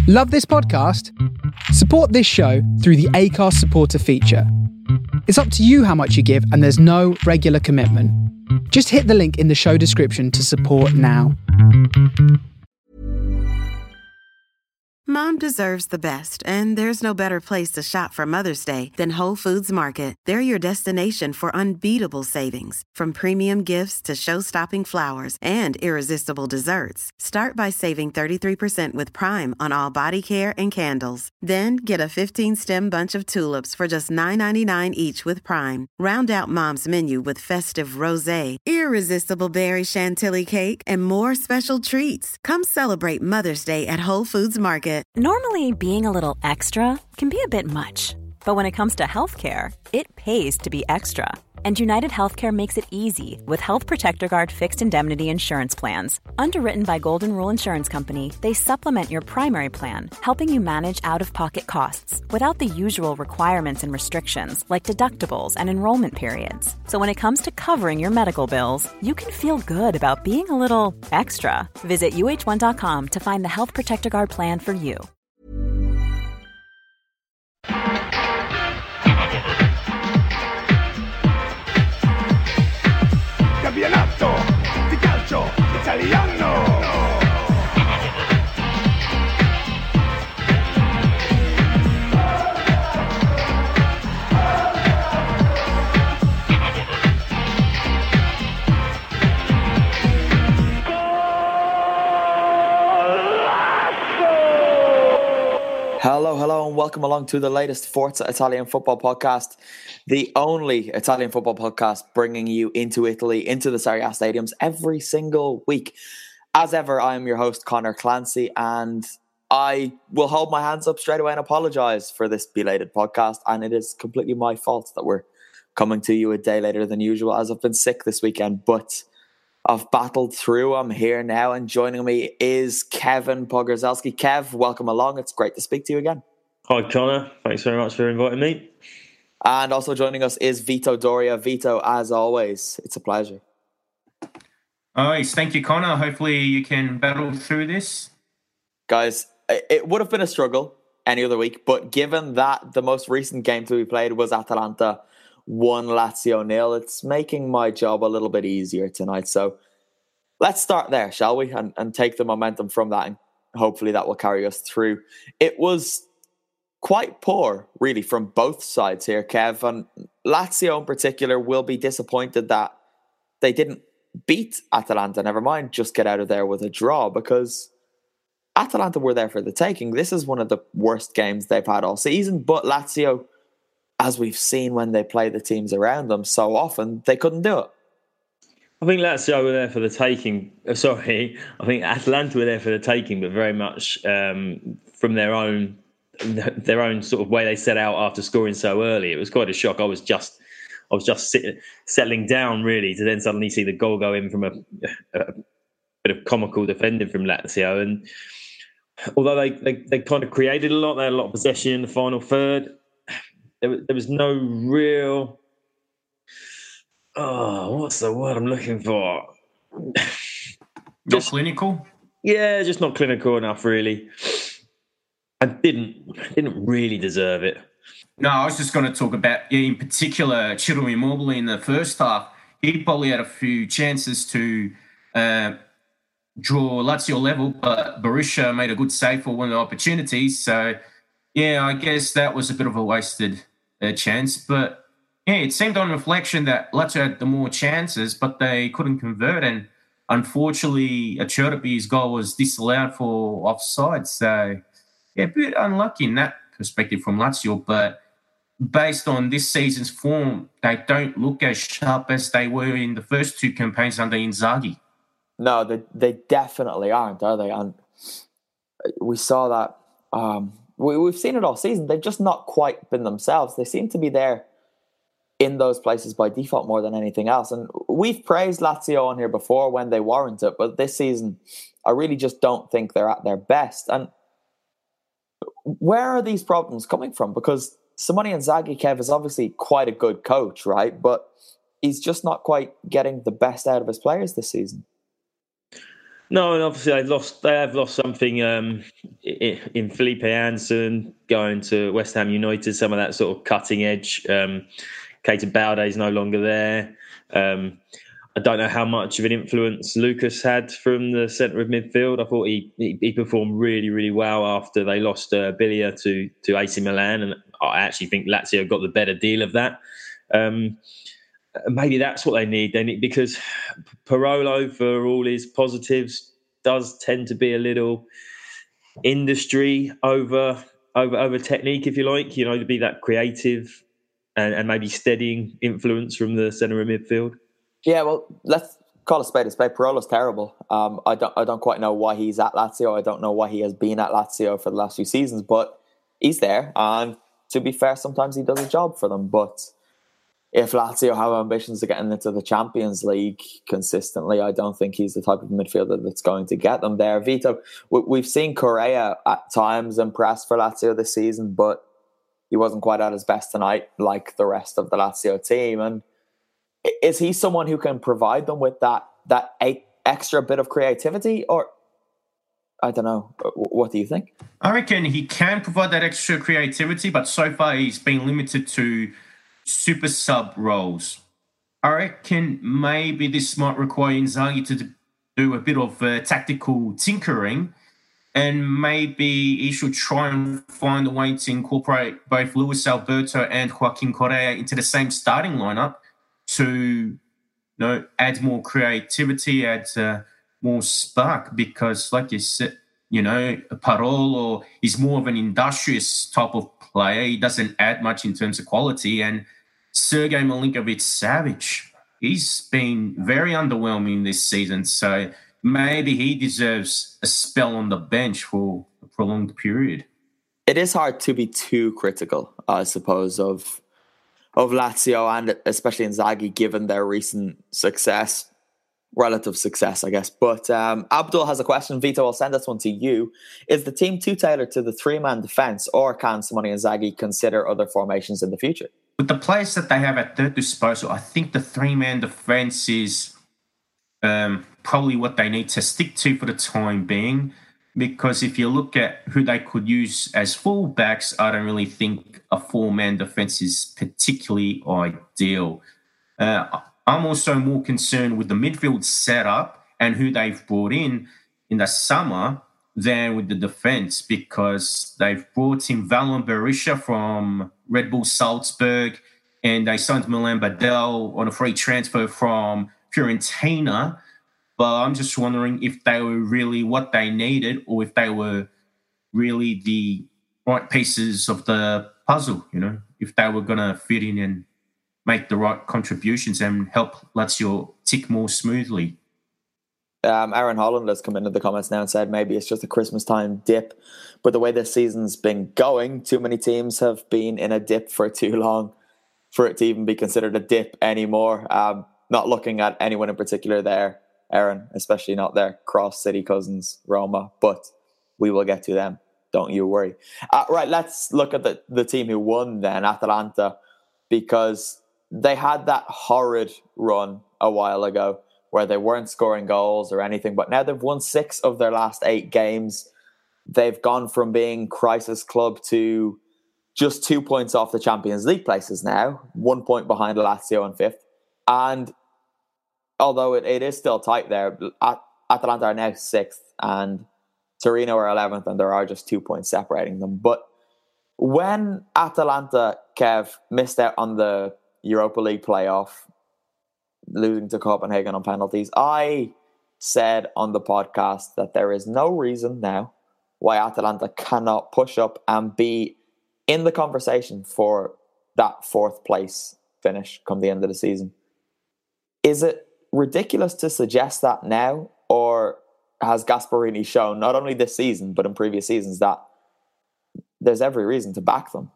Love this podcast? Support this show through the Acast supporter feature. It's up to you how much you give, and there's no regular commitment. Just hit the link in the show description to support now. Mom deserves the best, and there's no better place to shop for Mother's Day than Whole Foods Market. They're your destination for unbeatable savings, from premium gifts to show-stopping flowers and irresistible desserts. Start by saving 33% with Prime on all body care and candles. Then get a 15-stem bunch of tulips for just $9.99 each with Prime. Round out Mom's menu with festive rosé, irresistible berry chantilly cake, and more special treats. Come celebrate Mother's Day at Whole Foods Market. Normally, being a little extra can be a bit much, but when it comes to healthcare, it pays to be extra. And United Healthcare makes it easy with Health Protector Guard fixed indemnity insurance plans. Underwritten by Golden Rule Insurance Company, they supplement your primary plan, helping you manage out-of-pocket costs without the usual requirements and restrictions like deductibles and enrollment periods. So when it comes to covering your medical bills, you can feel good about being a little extra. Visit uh1.com to find the Health Protector Guard plan for you. Campionato di calcio italiano. Hello, and welcome along to the latest Forza Italian football podcast, the only Italian football podcast bringing you into Italy, into the Serie A stadiums every single week. As ever, I am your host, Connor Clancy, and I will hold my hands up straight away and apologise for this belated podcast, and it is completely my fault that we're coming to you a day later than usual, as I've been sick this weekend, but I've battled through. I'm here now, and joining me is Kevin Pogorzelski. Kev, welcome along. It's great to speak to you again. Hi, Connor. Thanks very much for inviting me. And also joining us is Vito Doria. Vito, as always, it's a pleasure. Nice. Thank you, Connor. Hopefully you can battle through this. Guys, it would have been a struggle any other week, but given that the most recent game that we played was Atalanta 1, Lazio 0, it's making my job a little bit easier tonight. So let's start there, shall we? And take the momentum from that, and hopefully that will carry us through. It was quite poor, really, from both sides here, Kev. And Lazio in particular will be disappointed that they didn't beat Atalanta, never mind just get out of there with a draw, because Atalanta were there for the taking. This is one of the worst games they've had all season, but Lazio, as we've seen when they play the teams around them so often, they couldn't do it. I think Lazio were there for the taking. I think Atalanta were there for the taking, but very much from their own sort of way they set out after scoring so early. It was quite a shock. I was just settling down really to then suddenly see the goal go in from a bit of comical defending from Lazio. And although they kind of created a lot, they had a lot of possession in the final third. There was no real. Oh, what's the word I'm looking for? Not clinical? Yeah, just not clinical enough, really. I didn't really deserve it. No, I was just going to talk about, in particular, Ciro Immobile in the first half. He probably had a few chances to draw Lazio level, but Berisha made a good save for one of the opportunities. So, yeah, I guess that was a bit of a wasted chance. But, yeah, it seemed on reflection that Lazio had the more chances, but they couldn't convert. And unfortunately, Acerbi's goal was disallowed for offside. So, yeah, a bit unlucky in that perspective from Lazio. But based on this season's form, they don't look as sharp as they were in the first two campaigns under Inzaghi. No, they definitely aren't, are they? And we saw that. We've seen it all season. They've just not quite been themselves. They seem to be there in those places by default more than anything else. And we've praised Lazio on here before when they warrant it, but this season, I really just don't think they're at their best. And where are these problems coming from? Because Simone Inzaghi, Kev, is obviously quite a good coach, right? But he's just not quite getting the best out of his players this season. No, and obviously they have lost something in Felipe Anderson going to West Ham United. Some of that sort of cutting edge. Keita Balde is no longer there. I don't know how much of an influence Lucas had from the centre of midfield. I thought he performed really, really well after they lost Bilia to AC Milan, and I actually think Lazio got the better deal of that. Maybe that's what they need. They need, because Parolo, for all his positives, does tend to be a little industry over technique, if you like. To be that creative and maybe steadying influence from the centre of midfield. Yeah, well, let's call a spade a spade. Parolo's terrible. I don't quite know why he's at Lazio. I don't know why he has been at Lazio for the last few seasons, but he's there. And to be fair, sometimes he does a job for them. But if Lazio have ambitions of getting into the Champions League consistently, I don't think he's the type of midfielder that's going to get them there. Vito, we've seen Correa at times impress for Lazio this season, but he wasn't quite at his best tonight, like the rest of the Lazio team. And is he someone who can provide them with that extra bit of creativity? Or, I don't know, what do you think? I reckon he can provide that extra creativity, but so far he's been limited to super sub roles. I reckon maybe this might require Inzaghi to do a bit of tactical tinkering, and maybe he should try and find a way to incorporate both Luis Alberto and Joaquin Correa into the same starting lineup to add more creativity, add more spark, because like you said, Parolo is more of an industrious type of player. He doesn't add much in terms of quality. And Sergej Milinkovic-Savic, he's been very underwhelming this season. So maybe he deserves a spell on the bench for a prolonged period. It is hard to be too critical, I suppose, of Lazio and especially Inzaghi, given their recent success, relative success, I guess. But Abdul has a question. Vito, I'll send this one to you. Is the team too tailored to the three-man defence, or can Simone Inzaghi consider other formations in the future? With the players that they have at their disposal, I think the three-man defence is probably what they need to stick to for the time being. Because if you look at who they could use as fullbacks, I don't really think a four-man defence is particularly ideal. I'm also more concerned with the midfield setup and who they've brought in the summer than with the defence, because they've brought in Valon Berisha from Red Bull Salzburg, and they signed Milan Badel on a free transfer from Fiorentina. But I'm just wondering if they were really what they needed, or if they were really the right pieces of the puzzle, if they were going to fit in and make the right contributions and help Lazio tick more smoothly. Aaron Holland has come into the comments now and said maybe it's just a Christmas time dip. But the way this season's been going, too many teams have been in a dip for too long for it to even be considered a dip anymore. Not looking at anyone in particular there, Aaron, especially not their cross-city cousins, Roma, but we will get to them. Don't you worry. Right, let's look at the team who won then, Atalanta, because they had that horrid run a while ago where they weren't scoring goals or anything, but now they've won 6 of their last 8 games. They've gone from being crisis club to just 2 points off the Champions League places now, 1 point behind Lazio in 5th. And although it is still tight there, Atalanta are now 6th and Torino are 11th, and there are just 2 points separating them. But when Atalanta, Kev, missed out on the Europa League playoff, losing to Copenhagen on penalties, I said on the podcast that there is no reason now why Atalanta cannot push up and be in the conversation for that 4th place finish come the end of the season. Is it ridiculous to suggest that now, or has Gasperini shown, not only this season but in previous seasons, that there's every reason to back them?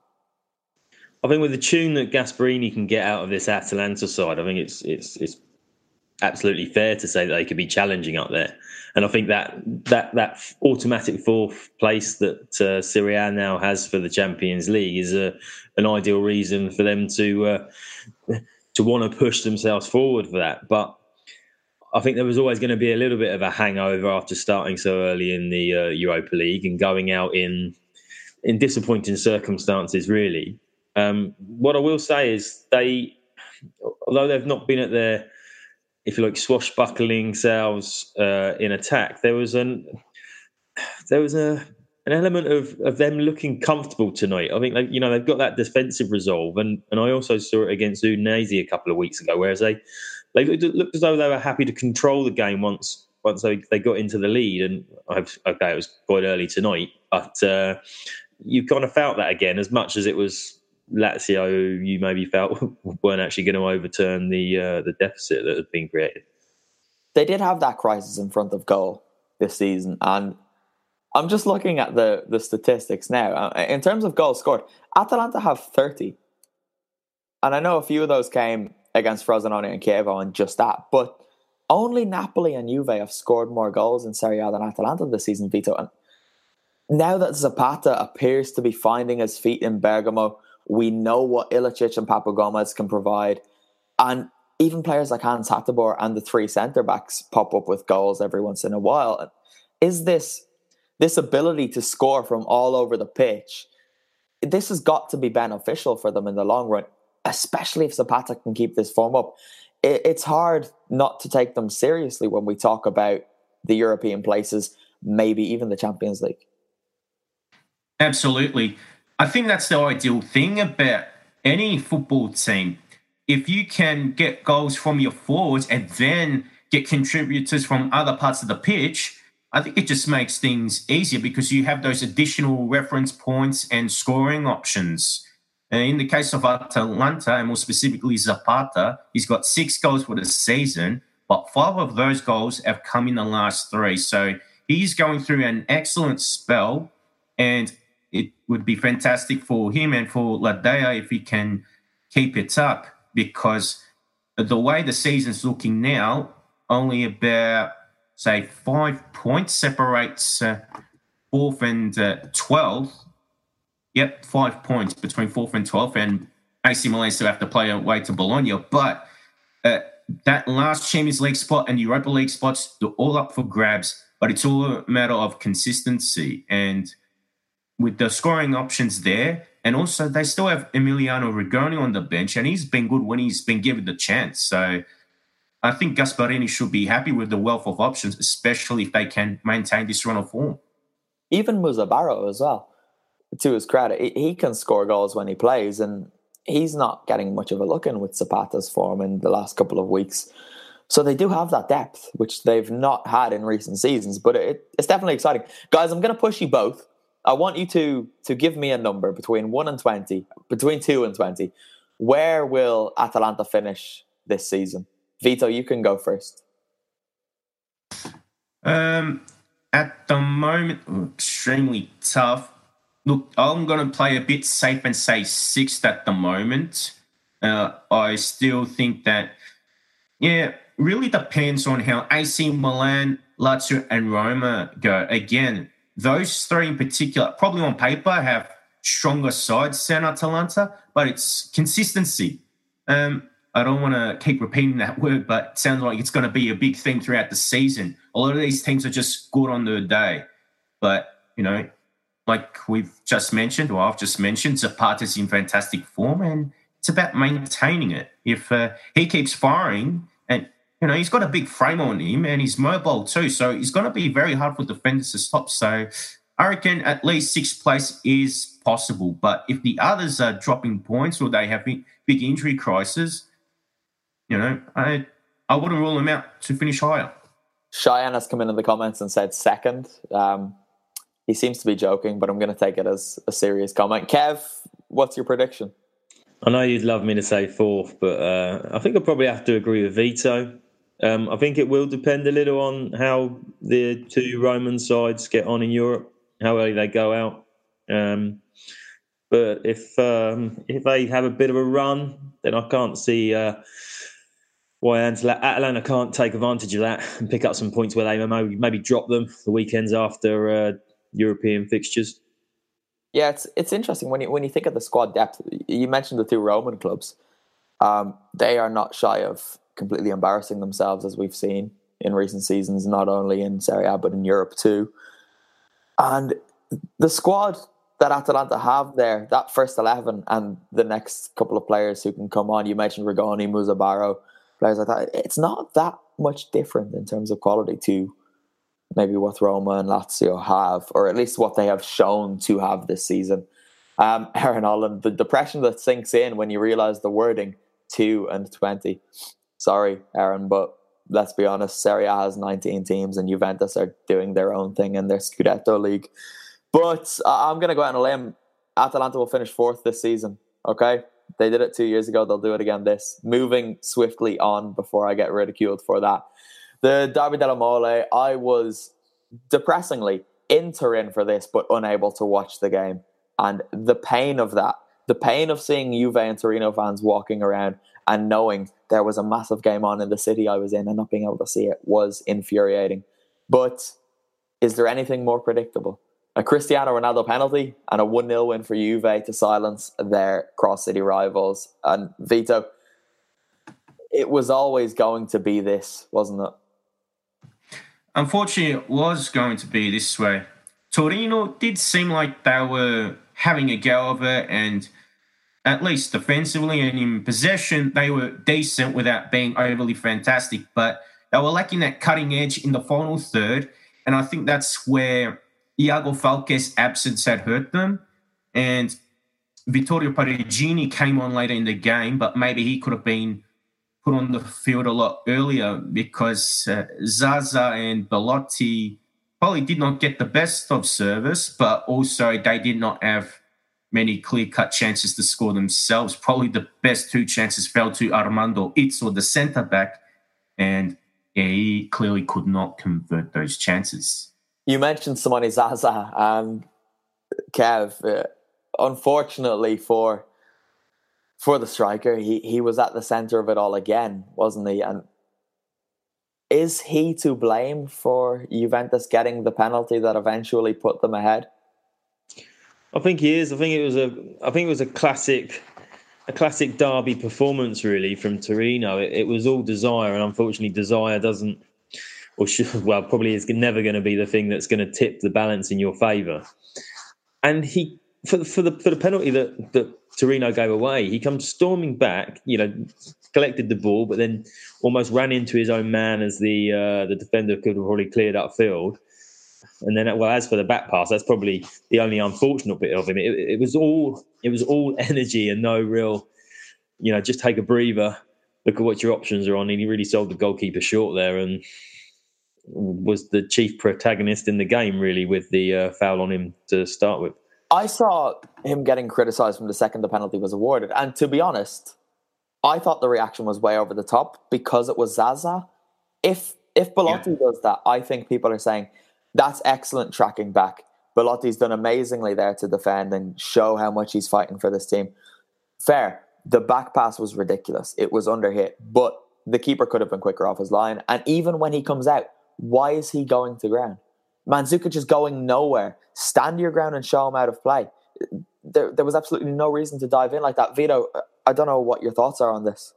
I think with the tune that Gasperini can get out of this Atalanta side, I think it's absolutely fair to say that they could be challenging up there. And I think that automatic 4th place that Serie A now has for the Champions League is an ideal reason for them to want to push themselves forward for that. But I think there was always going to be a little bit of a hangover after starting so early in the Europa League and going out in disappointing circumstances, really. What I will say is although they've not been at their, if you like, swashbuckling selves in attack, there was an element of them looking comfortable tonight. I think they've got that defensive resolve, and I also saw it against Udinese a couple of weeks ago, whereas they looked as though they were happy to control the game once they got into the lead. And it was quite early tonight, but you kind of felt that again, as much as it was Lazio who you maybe felt weren't actually going to overturn the deficit that had been created. They did have that crisis in front of goal this season, and I'm just looking at the statistics now. In terms of goals scored, Atalanta have 30. And I know a few of those came against Frosinone and Chievo and just that, but only Napoli and Juve have scored more goals in Serie A than Atalanta this season, Vito. And now that Zapata appears to be finding his feet in Bergamo, we know what Ilicic and Papu Gomez can provide. And even players like Hans Hateboer and the three centre-backs pop up with goals every once in a while. Is this ability to score from all over the pitch, this has got to be beneficial for them in the long run, especially if Zapata can keep this form up. It's hard not to take them seriously when we talk about the European places, maybe even the Champions League. Absolutely. I think that's the ideal thing about any football team. If you can get goals from your forwards and then get contributors from other parts of the pitch, I think it just makes things easier because you have those additional reference points and scoring options. In the case of Atalanta, and more specifically Zapata, he's got 6 goals for the season, but 5 of those goals have come in the last 3. So he's going through an excellent spell, and it would be fantastic for him and for Ladea if he can keep it up, because the way the season's looking now, only about, say, 5 points separates 4th and 12th. Yep, 5 points between 4th and 12th, and AC Milan still have to play away to Bologna. But that last Champions League spot and Europa League spots, they're all up for grabs, but it's all a matter of consistency. And with the scoring options there, and also they still have Emiliano Rigoni on the bench, and he's been good when he's been given the chance. So I think Gasparini should be happy with the wealth of options, especially if they can maintain this run of form. Even Musa as well, to his credit, he can score goals when he plays, and he's not getting much of a look in with Zapata's form in the last couple of weeks. So they do have that depth, which they've not had in recent seasons, but it's definitely exciting. Guys, I'm going to push you both. I want you to give me a number between 1 and 20, between 2 and 20. Where will Atalanta finish this season? Vito, you can go first. At the moment, extremely tough. Look, I'm going to play a bit safe and say 6th at the moment. I still think that, really depends on how AC Milan, Lazio and Roma go. Again, those 3 in particular, probably on paper, have stronger sides than Atalanta, but it's consistency. I don't want to keep repeating that word, but it sounds like it's going to be a big thing throughout the season. A lot of these teams are just good on the day. But, like we've just mentioned, or I've just mentioned, Zapata's in fantastic form, and it's about maintaining it. If he keeps firing, and he's got a big frame on him, and he's mobile too, so he's going to be very hard for defenders to stop. So I reckon at least 6th place is possible. But if the others are dropping points or they have big injury crises, I wouldn't rule them out to finish higher. Cheyenne has come in the comments and said 2nd. He seems to be joking, but I'm going to take it as a serious comment. Kev, what's your prediction? I know you'd love me to say 4th, but I think I'll probably have to agree with Vito. I think it will depend a little on how the 2 Roman sides get on in Europe, how early they go out. But if they have a bit of a run, then I can't see why Atalanta can't take advantage of that and pick up some points where they maybe drop them the weekends after European fixtures. Yeah, it's interesting when you think of the squad depth. You mentioned the 2 Roman clubs. They are not shy of completely embarrassing themselves, as we've seen in recent seasons, not only in Serie A but in Europe too. And the squad that Atalanta have there, that first 11 and the next couple of players who can come on, you mentioned Rigoni, Musabaro, players like that, it's not that much different in terms of quality to maybe what Roma and Lazio have, or at least what they have shown to have this season. Aaron Holland, the depression that sinks in when you realise the wording 2 and 20. Sorry, Aaron, but let's be honest, Serie A has 19 teams and Juventus are doing their own thing in their Scudetto league. But I'm going to go out on a limb. Atalanta will finish 4th this season, okay? They did it 2 years ago. They'll do it again this. Moving swiftly on before I get ridiculed for that. The Derby della Mole, I was depressingly in Turin for this, but unable to watch the game. And the pain of that, the pain of seeing Juve and Torino fans walking around and knowing there was a massive game on in the city I was in and not being able to see it was infuriating. But is there anything more predictable? A Cristiano Ronaldo penalty and a 1-0 win for Juve to silence their cross-city rivals. And Vito, it was always going to be this, wasn't it? Unfortunately, it was going to be this way. Torino did seem like they were having a go of it, and at least defensively and in possession, they were decent without being overly fantastic. But they were lacking that cutting edge in the final third, and I think that's where Iago Falque's absence had hurt them. And Vittorio Parigini came on later in the game, but maybe he could have been put on the field a lot earlier because Zaza and Belotti probably did not get the best of service, but also they did not have many clear-cut chances to score themselves. Probably the best 2 chances fell to Armando Izzo, the centre-back, and he clearly could not convert those chances. You mentioned Simone Zaza and Kev. Unfortunately for the striker, he was at the centre of it all again, wasn't he? And is he to blame for Juventus getting the penalty that eventually put them ahead? I think he is. I think it was a classic derby performance really from Torino. It was all desire, and unfortunately, desire doesn't. Probably is never going to be the thing that's going to tip the balance in your favour. And he, for the penalty that Torino gave away, he comes storming back, collected the ball, but then almost ran into his own man as the defender could have probably cleared upfield. And then, as for the back pass, that's probably the only unfortunate bit of him. It was all energy and no real, just take a breather, look at what your options are on. And he really sold the goalkeeper short there and was the chief protagonist in the game, really, with the foul on him to start with. I saw him getting criticised from the second the penalty was awarded. And to be honest, I thought the reaction was way over the top because it was Zaza. If Belotti does that, I think people are saying, that's excellent tracking back. Belotti's done amazingly there to defend and show how much he's fighting for this team. Fair. The back pass was ridiculous. It was underhit, but the keeper could have been quicker off his line. And even when he comes out, why is he going to ground? Mandzukic is going nowhere. Stand your ground and show him out of play. There was absolutely no reason to dive in like that. Vito, I don't know what your thoughts are on this.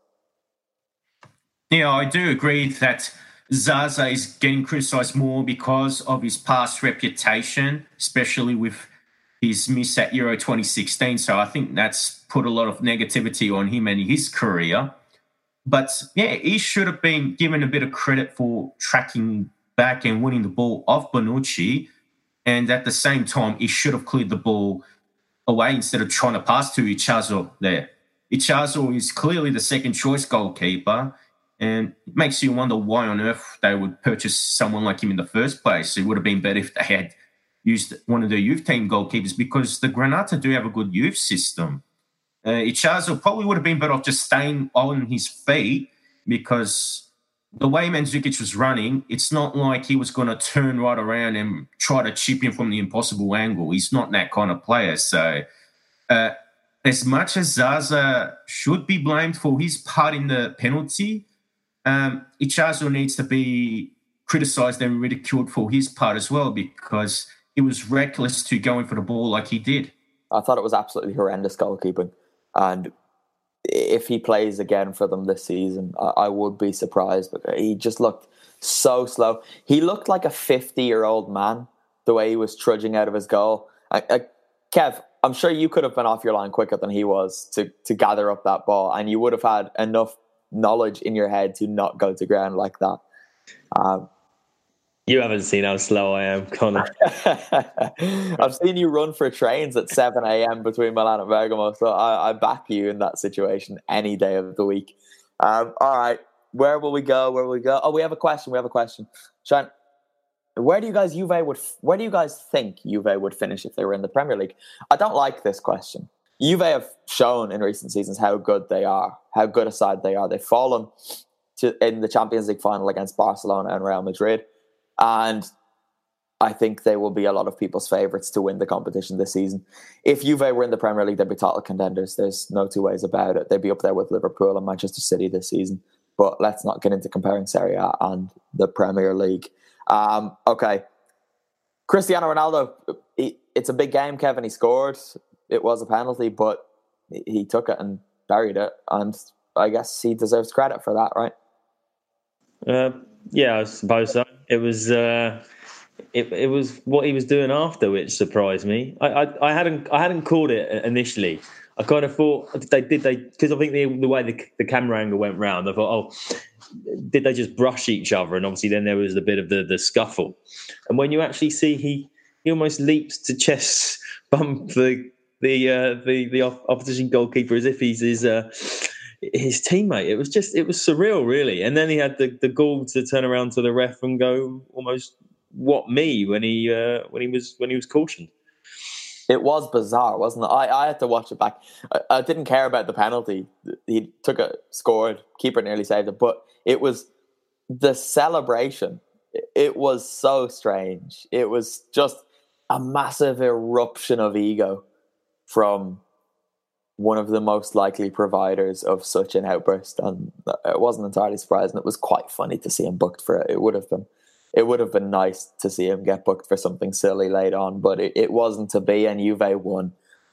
Yeah, I do agree that Zaza is getting criticised more because of his past reputation, especially with his miss at Euro 2016. So I think that's put a lot of negativity on him and his career. But yeah, he should have been given a bit of credit for tracking back and winning the ball off Bonucci. And at the same time, he should have cleared the ball away instead of trying to pass to Ichazo there. Ichazo is clearly the second choice goalkeeper. And it makes you wonder why on earth they would purchase someone like him in the first place. It would have been better if they had used one of their youth team goalkeepers because the Granata do have a good youth system. Ichazo probably would have been better off just staying on his feet because the way Mandzukic was running, it's not like he was going to turn right around and try to chip in from the impossible angle. He's not that kind of player. So as much as Zaza should be blamed for his part in the penalty, Ichazo needs to be criticised and ridiculed for his part as well because it was reckless to go in for the ball like he did. I thought it was absolutely horrendous goalkeeping. And if he plays again for them this season, I would be surprised. But he just looked so slow. He looked like a 50-year-old man the way he was trudging out of his goal. Kev, I'm sure you could have been off your line quicker than he was to gather up that ball, and you would have had enough knowledge in your head to not go to ground like that. You haven't seen how slow I am, Connor. I've seen you run for trains at 7 a.m. between Milan and Bergamo, so I back you in that situation any day of the week. All right, where will we go? Oh, we have a question. Sean, where do you guys think Juve would finish if they were in the Premier League? I don't like this question. Juve have shown in recent seasons how good they are, how good a side they are. They've fallen in the Champions League final against Barcelona and Real Madrid. And I think they will be a lot of people's favourites to win the competition this season. If Juve were in the Premier League, they'd be title contenders. There's no two ways about it. They'd be up there with Liverpool and Manchester City this season. But let's not get into comparing Serie A and the Premier League. Okay. Cristiano Ronaldo, it's a big game, Kevin. He scored. It was a penalty, but he took it and buried it. And I guess he deserves credit for that, right? Yeah, I suppose so. It was it was what he was doing after which surprised me. I hadn't called it initially. I kind of thought they because I think the way the camera angle went round, I thought, did they just brush each other? And obviously then there was a bit of the scuffle. And when you actually see he almost leaps to chest bump the opposition goalkeeper as if he's his teammate. It was surreal, really. And then he had the gall to turn around to the ref and go almost what me when he was cautioned. It was bizarre, wasn't it? I had to watch it back. I didn't care about the penalty. He took it, scored, keeper nearly saved it, but it was the celebration. It was so strange. It was just a massive eruption of ego from one of the most likely providers of such an outburst, and it wasn't entirely surprising. It was quite funny to see him booked for it. It would have been nice to see him get booked for something silly late on, but it wasn't to be, and Juve won.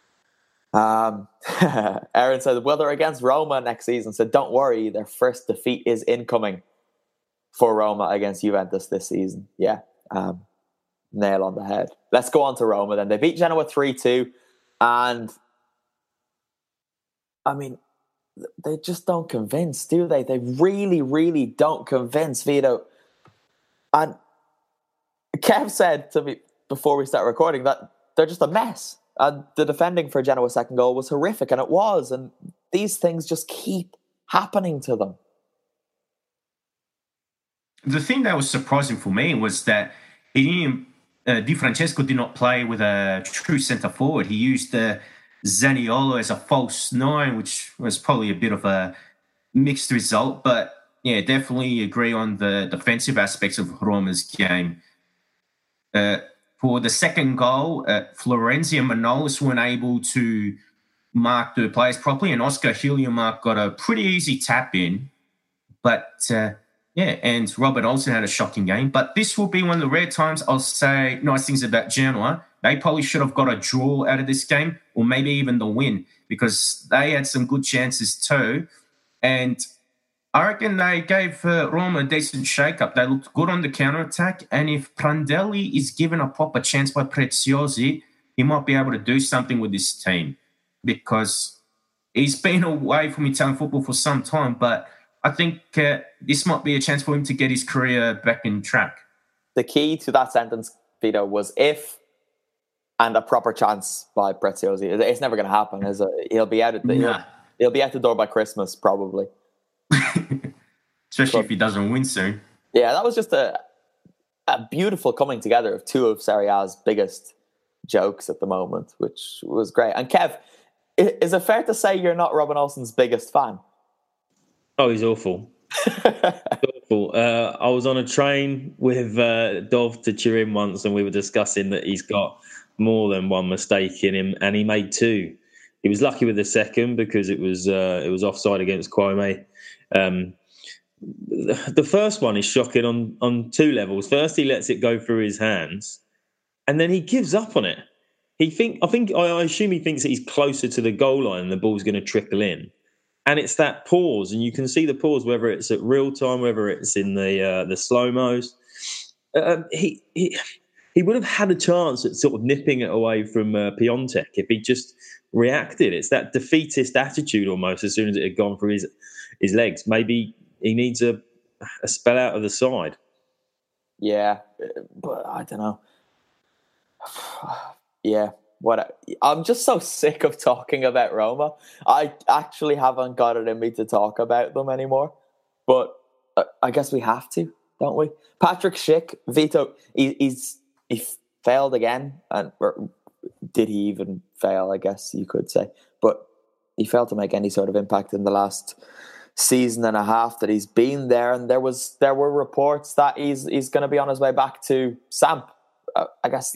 Aaron said, well, they're against Roma next season, so don't worry, their first defeat is incoming for Roma against Juventus this season. Yeah, nail on the head. Let's go on to Roma then. They beat Genoa 3-2, and I mean, they just don't convince, do they? They really, really don't convince, Vito. And Kev said to me before we start recording that they're just a mess. And the defending for Genoa's second goal was horrific, and it was. And these things just keep happening to them. The thing that was surprising for me was that Di Francesco did not play with a true centre forward. He used Zaniolo as a false nine, which was probably a bit of a mixed result. But yeah, definitely agree on the defensive aspects of Roma's game. For the second goal, Florenzi and Manolis weren't able to mark the players properly, and Oscar Hilliamark got a pretty easy tap in. But and Robert Olsen had a shocking game. But this will be one of the rare times I'll say nice things about Genoa. They probably should have got a draw out of this game, or maybe even the win, because they had some good chances too. And I reckon they gave Roma a decent shake-up. They looked good on the counter-attack. And if Prandelli is given a proper chance by Preziosi, he might be able to do something with this team, because he's been away from Italian football for some time. But I think this might be a chance for him to get his career back in track. The key to that sentence, Vito, was if and a proper chance by Preziosi. It's never going to happen. He'll be out he'll be out the door by Christmas, probably. Especially if he doesn't win soon. Yeah, that was just a beautiful coming together of two of Serie A's biggest jokes at the moment, which was great. And Kev, is it fair to say you're not Robin Olsen's biggest fan? Oh, he's awful. Awful. I was on a train with Dov to cheer him once, and we were discussing that he's got more than one mistake in him, and he made two. He was lucky with the second because it was offside against Kwame. The first one is shocking on two levels. First, he lets it go through his hands, and then he gives up on it. I assume he thinks that he's closer to the goal line and the ball's going to trickle in. And it's that pause, and you can see the pause, whether it's at real time, whether it's in the slow-mos. He would have had a chance at sort of nipping it away from Piontek if he just reacted. It's that defeatist attitude almost as soon as it had gone through his legs. Maybe he needs a spell out of the side. Yeah, but I don't know. Yeah, I'm just so sick of talking about Roma. I actually haven't got it in me to talk about them anymore. But I guess we have to, don't we? Patrick Schick, Vito, he failed again. Or did he even fail, I guess you could say. But he failed to make any sort of impact in the last season and a half that he's been there. And there were reports that he's going to be on his way back to Samp. I guess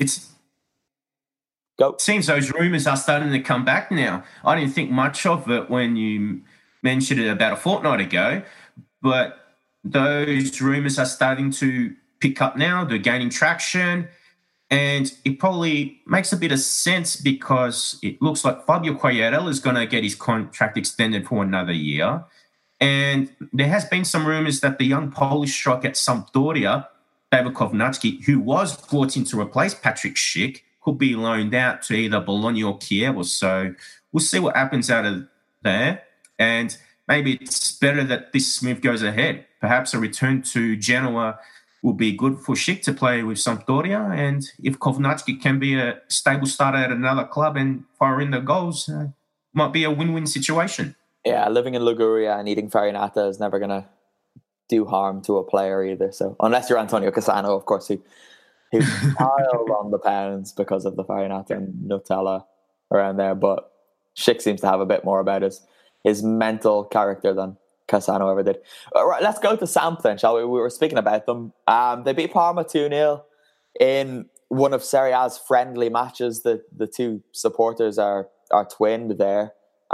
It seems those rumours are starting to come back now. I didn't think much of it when you mentioned it about a fortnight ago, but those rumours are starting to pick up now. They're gaining traction, and it probably makes a bit of sense because it looks like Fabio Quagliarella is going to get his contract extended for another year. And there has been some rumours that the young Polish striker at Sampdoria, David Kovnacki, who was brought in to replace Patrick Schick, could be loaned out to either Bologna or Kiev. So we'll see what happens out of there. And maybe it's better that this move goes ahead. Perhaps a return to Genoa will be good for Schick to play with Sampdoria. And if Kovnacki can be a stable starter at another club and fire in the goals, might be a win-win situation. Yeah, living in Liguria and eating farinata is never going to do harm to a player either. So unless you're Antonio Cassano, of course, who's piled on the pounds because of the farinata and Nutella around there. But Schick seems to have a bit more about his mental character than Cassano ever did. All right, let's go to Samp then, shall we? We were speaking about them. They beat Parma 2-0 in one of Serie A's friendly matches. The two supporters are twinned there.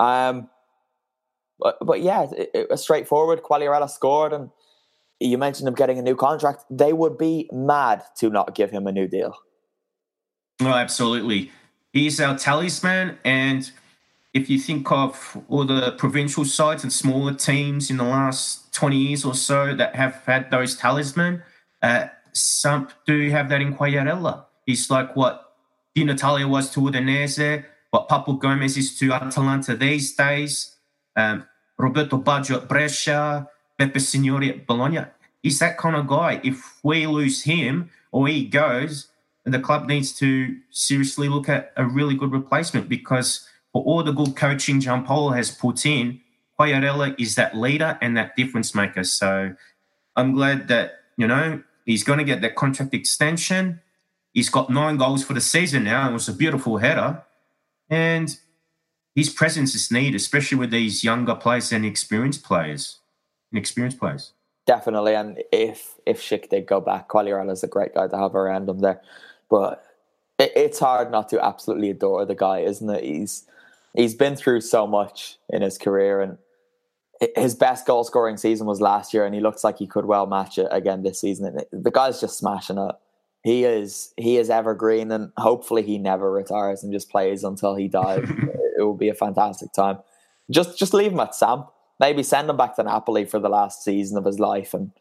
But yeah, it was straightforward. Quagliarella scored, and you mentioned him getting a new contract. They would be mad to not give him a new deal. No, absolutely. He's our talisman, and if you think of all the provincial sides and smaller teams in the last 20 years or so that have had those talisman, some do have that in Quagliarella. He's like what Di Natalia was to Udinese, what Papu Gomez is to Atalanta these days, Roberto Baggio at Brescia, Beppe Signori at Bologna. He's that kind of guy. If we lose him or he goes, the club needs to seriously look at a really good replacement, because for all the good coaching Giampaolo has put in, Quagliarella is that leader and that difference maker. So I'm glad that, he's going to get that contract extension. He's got 9 goals for the season now. It was a beautiful header. And his presence is needed, especially with these younger players and experienced players. Definitely, and if Schick did go back, Quagliarella is a great guy to have around him there. But it's hard not to absolutely adore the guy, isn't it? He's been through so much in his career, and his best goal-scoring season was last year, and he looks like he could well match it again this season. And the guy's just smashing it. He is evergreen, and hopefully he never retires and just plays until he dies. It will be a fantastic time. Just leave him at Samp. Maybe send him back to Napoli for the last season of his life, and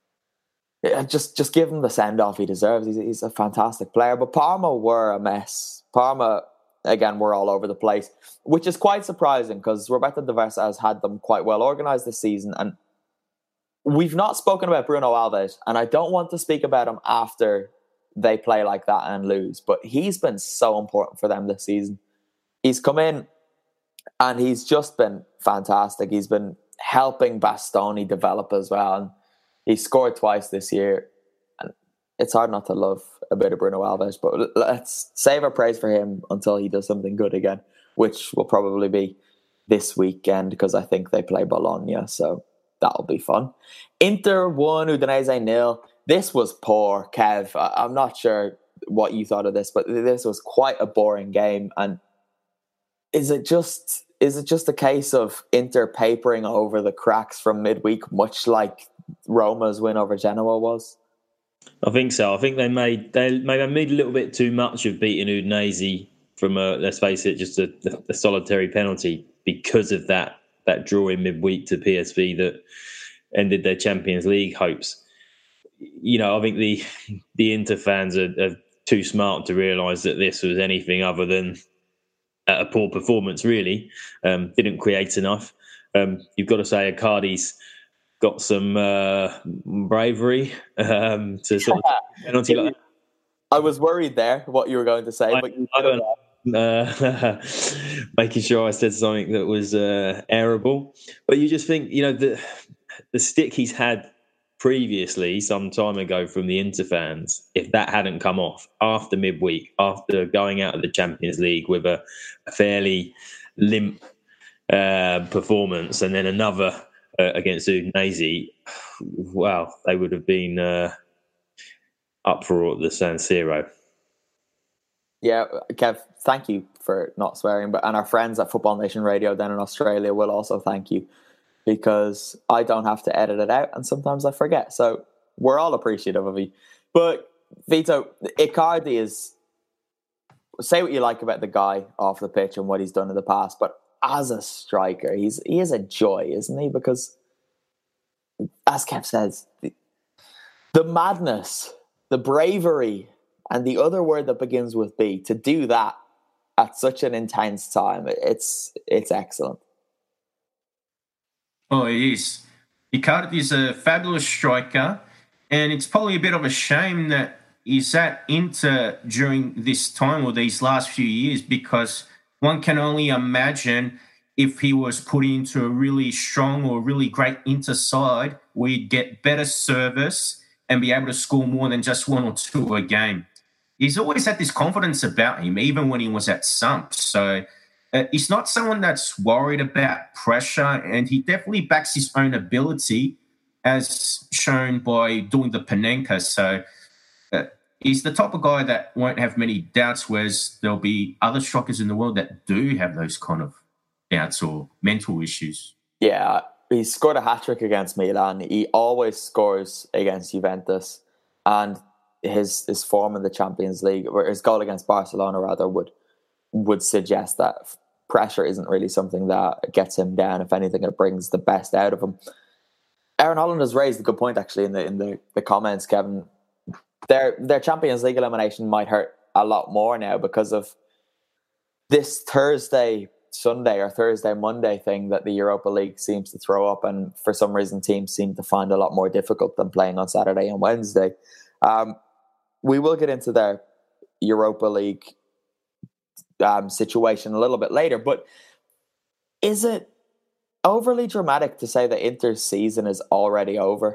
just give him the send-off he deserves. He's a fantastic player. But Parma were a mess. Parma, again, were all over the place, which is quite surprising because Roberto De Versa has had them quite well organised this season. And we've not spoken about Bruno Alves, and I don't want to speak about him after they play like that and lose, but he's been so important for them this season. He's come in and he's just been fantastic. He's been helping Bastoni develop as well, and he scored twice this year. And it's hard not to love a bit of Bruno Alves, but let's save our praise for him until he does something good again, which will probably be this weekend because I think they play Bologna, so that'll be fun. Inter 1, Udinese 0. This was poor, Kev. I'm not sure what you thought of this, but this was quite a boring game. And is it just a case of Inter papering over the cracks from midweek, much like Roma's win over Genoa was? I think so. I think they made a little bit too much of beating Udinese from let's face it, just a solitary penalty because of that that draw in midweek to PSV that ended their Champions League hopes. I think the Inter fans are too smart to realise that this was anything other than a poor performance, really. Didn't create enough. You've got to say Icardi's got some bravery to sort of penalty like that. I was worried there what you were going to say, but making sure I said something that was airable. But you just think, the stick he's had previously, some time ago, from the Inter fans, if that hadn't come off after midweek, after going out of the Champions League with a fairly limp performance, and then another against Udinese, wow, they would have been up for the San Siro. Yeah, Kev, thank you for not swearing, and our friends at Football Nation Radio down in Australia will also thank you, because I don't have to edit it out, and sometimes I forget. So we're all appreciative of you. But Vito, Icardi is, say what you like about the guy off the pitch and what he's done in the past, but as a striker, he is a joy, isn't he? Because, as Kev says, the madness, the bravery, and the other word that begins with B, to do that at such an intense time, it's excellent. Oh, it is. Icardi is a fabulous striker, and it's probably a bit of a shame that he's at Inter during this time or these last few years, because one can only imagine if he was put into a really strong or really great Inter side, we'd get better service and be able to score more than just one or two a game. He's always had this confidence about him, even when he was at Samp. So he's not someone that's worried about pressure, and he definitely backs his own ability, as shown by doing the Panenka. So he's the type of guy that won't have many doubts, whereas there'll be other strikers in the world that do have those kind of doubts or mental issues. Yeah, he scored a hat-trick against Milan. He always scores against Juventus, and his form in the Champions League, or his goal against Barcelona rather, would suggest that pressure isn't really something that gets him down. If anything, it brings the best out of him. Aaron Holland has raised a good point actually in the comments, Kevin. Their Champions League elimination might hurt a lot more now because of this Thursday Sunday or Thursday Monday thing that the Europa League seems to throw up, and for some reason teams seem to find a lot more difficult than playing on Saturday and Wednesday. We will get into their Europa League situation a little bit later, but is it overly dramatic to say that Inter's season is already over?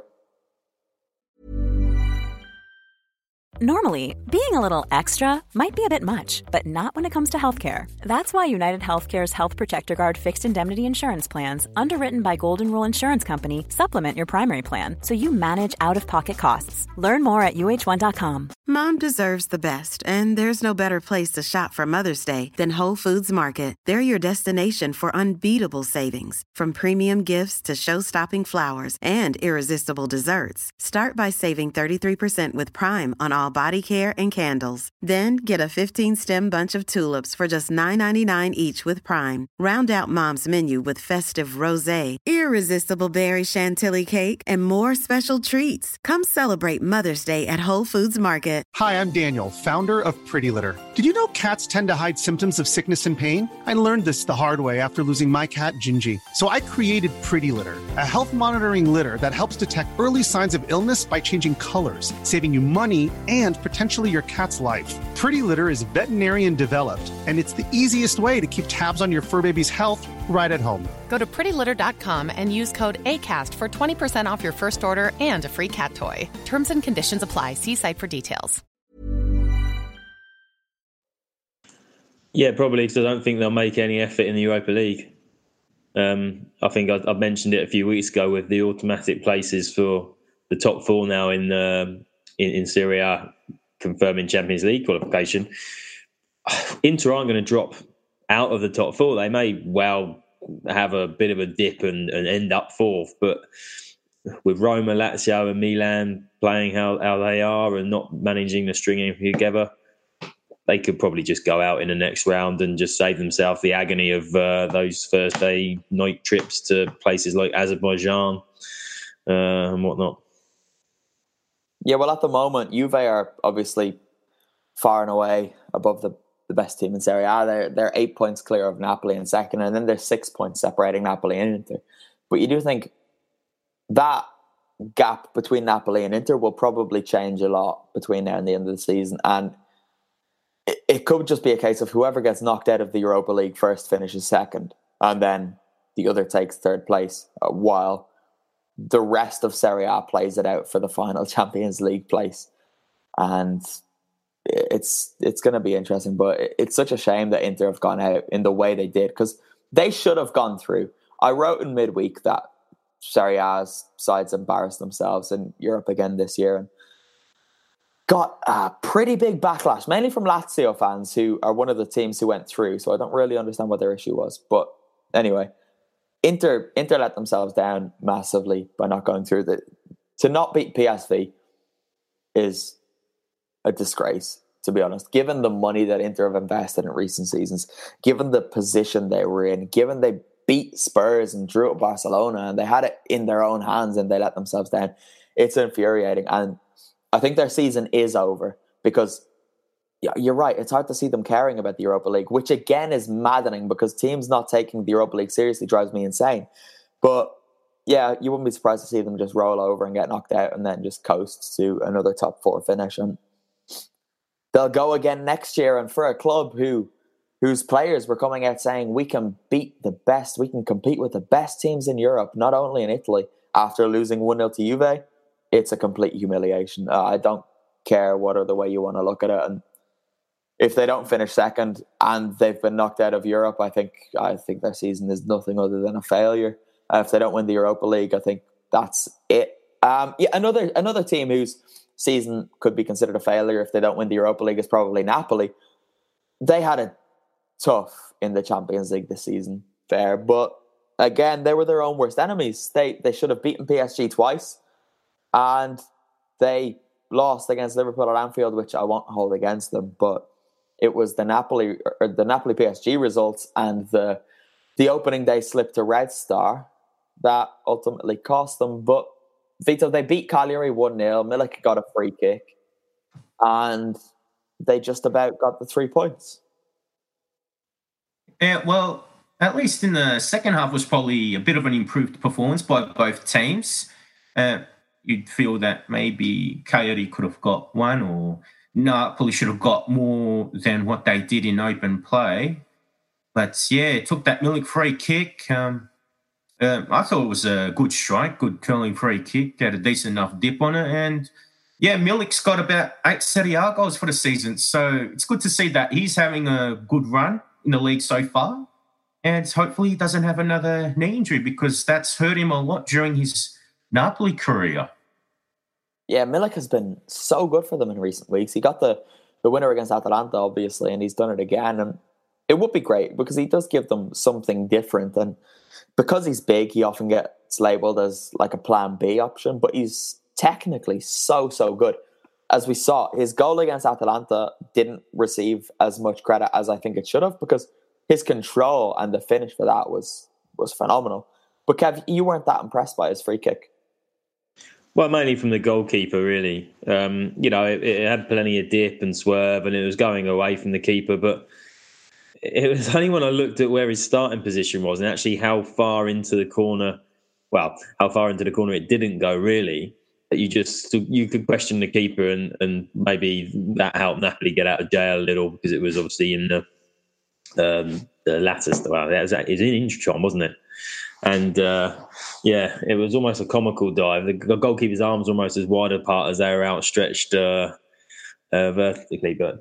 Normally, being a little extra might be a bit much, but not when it comes to healthcare. That's why United Healthcare's Health Protector Guard fixed indemnity insurance plans, underwritten by Golden Rule Insurance Company, supplement your primary plan so you manage out-of-pocket costs. Learn more at uh1.com. Mom deserves the best, and there's no better place to shop for Mother's Day than Whole Foods Market. They're your destination for unbeatable savings, from premium gifts to show-stopping flowers and irresistible desserts. Start by saving 33% with Prime on all body care and candles. Then get a 15-stem bunch of tulips for just $9.99 each with Prime. Round out Mom's menu with festive rosé, irresistible berry chantilly cake, and more special treats. Come celebrate Mother's Day at Whole Foods Market. Hi, I'm Daniel, founder of Pretty Litter. Did you know cats tend to hide symptoms of sickness and pain? I learned this the hard way after losing my cat, Gingy. So I created Pretty Litter, a health monitoring litter that helps detect early signs of illness by changing colors, saving you money and potentially your cat's life. Pretty Litter is veterinarian developed, and it's the easiest way to keep tabs on your fur baby's health right at home. Go to prettylitter.com and use code ACAST for 20% off your first order and a free cat toy. Terms and conditions apply. See site for details. Yeah, probably, because I don't think they'll make any effort in the Europa League. I think I mentioned it a few weeks ago with the automatic places for the top four now in Serie A confirming Champions League qualification. Inter aren't going to drop out of the top four. They may well have a bit of a dip and end up fourth, but with Roma, Lazio and Milan playing how they are and not managing to string anything together, they could probably just go out in the next round and just save themselves the agony of those Thursday night trips to places like Azerbaijan and whatnot. Yeah, well, at the moment, Juve are obviously far and away above the best team in Serie A. They're 8 points clear of Napoli in second, and then there's 6 points separating Napoli and Inter. But you do think that gap between Napoli and Inter will probably change a lot between now and the end of the season. And it could just be a case of whoever gets knocked out of the Europa League first finishes second, and then the other takes third place, while the rest of Serie A plays it out for the final Champions League place. And it's going to be interesting, but it's such a shame that Inter have gone out in the way they did, because they should have gone through. I wrote in midweek that Serie A's sides embarrassed themselves in Europe again this year and got a pretty big backlash, mainly from Lazio fans, who are one of the teams who went through. So I don't really understand what their issue was. But anyway, Inter let themselves down massively by not going through. To not beat PSV is a disgrace, to be honest. Given the money that Inter have invested in recent seasons, given the position they were in, given they beat Spurs and drew at Barcelona and they had it in their own hands and they let themselves down, it's infuriating. And I think their season is over, because you're right, it's hard to see them caring about the Europa League, which again is maddening, because teams not taking the Europa League seriously drives me insane. But yeah, you wouldn't be surprised to see them just roll over and get knocked out and then just coast to another top 4 finish. And they'll go again next year. And for a club whose players were coming out saying, we can beat the best, we can compete with the best teams in Europe, not only in Italy, after losing 1-0 to Juve, it's a complete humiliation. I don't care what other way you want to look at it. And if they don't finish second and they've been knocked out of Europe, I think their season is nothing other than a failure. If they don't win the Europa League, I think that's it. Another team whose season could be considered a failure if they don't win the Europa League is probably Napoli. They had it tough in the Champions League this season, fair, but again, they were their own worst enemies. They should have beaten PSG twice, and they lost against Liverpool at Anfield, which I won't hold against them, but it was the Napoli PSG results and the opening day slip to Red Star that ultimately cost them. But Vito, they beat Cagliari 1-0. Milik got a free kick, and they just about got the 3 points. Yeah, well, at least in the second half was probably a bit of an improved performance by both teams. You'd feel that maybe Cagliari could have got one, or Napoli should have got more than what they did in open play. But yeah, it took that Milik free kick. I thought it was a good strike, good curling free kick, had a decent enough dip on it. And yeah, Milik's got about 8 Serie A goals for the season. So it's good to see that he's having a good run in the league so far. And hopefully he doesn't have another knee injury, because that's hurt him a lot during his Napoli career. Yeah, Milik has been so good for them in recent weeks. He got the winner against Atalanta, obviously, and he's done it again. And it would be great, because he does give them something different. And because he's big, he often gets labelled as like a plan B option, but he's technically so good. As we saw, his goal against Atalanta didn't receive as much credit as I think it should have, because his control and the finish for that was phenomenal. But Kev, you weren't that impressed by his free kick. Well, mainly from the goalkeeper, really. It had plenty of dip and swerve, and it was going away from the keeper. But it was only when I looked at where his starting position was and actually how far into the corner it didn't go, really, that you could question the keeper, and maybe that helped Napoli get out of jail a little, because it was obviously in the latter. Well, it was in Inchon, wasn't it? And it was almost a comical dive. The goalkeeper's arms were almost as wide apart as they were outstretched vertically. But